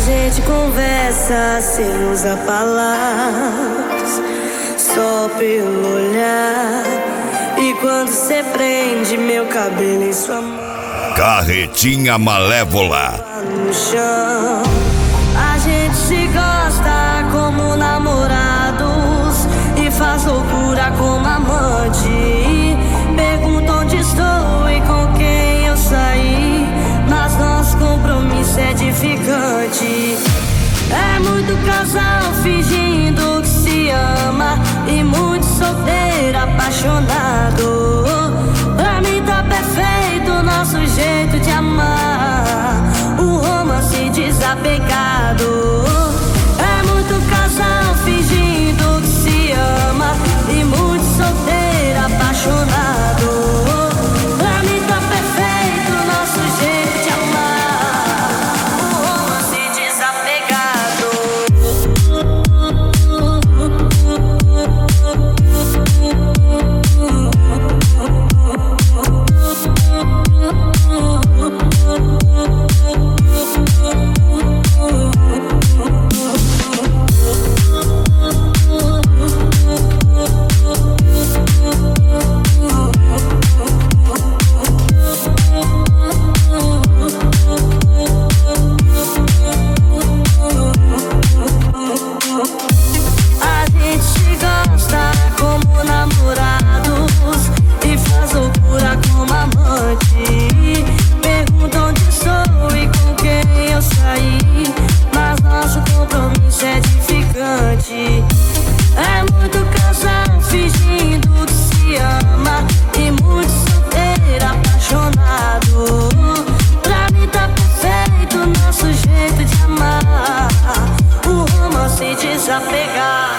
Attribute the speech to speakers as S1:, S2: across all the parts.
S1: gente conversa sem usar palavras, só pelo olhar. E quando cê prende meu cabelo em sua mão,
S2: Carretinha Malévola.
S1: no chão, a gente se gosta como namorados e faz loucura como amante. Pergunta onde estou e com quem eu saí, mas nosso compromisso é edificante. É muito casal fingindo que se ama e muito solteiro apaixonado. Pra mim tá perfeito o nosso jeito de amar, um romance desapegado. É muito casal fingindo que se ama e muito solteiro apaixonado. Pra mim tá perfeito o nosso jeito de amar, um romance desapegado. A gente se gosta como namorados e faz loucura como amante. Pergunta onde estou e com quem eu saí, mas nosso compromisso é edificante. É muito casal fingindo que se ama e muito solteiro apaixonado. Pra mim tá perfeito o nosso jeito de amar, o romance desapegar.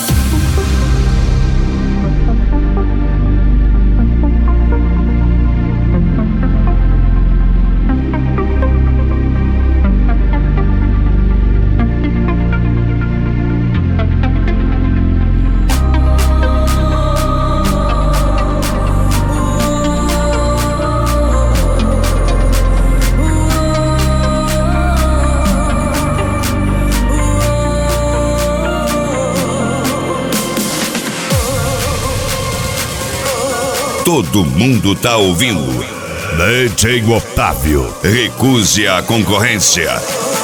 S2: Todo mundo tá ouvindo. DJ Otávio, recuse a concorrência.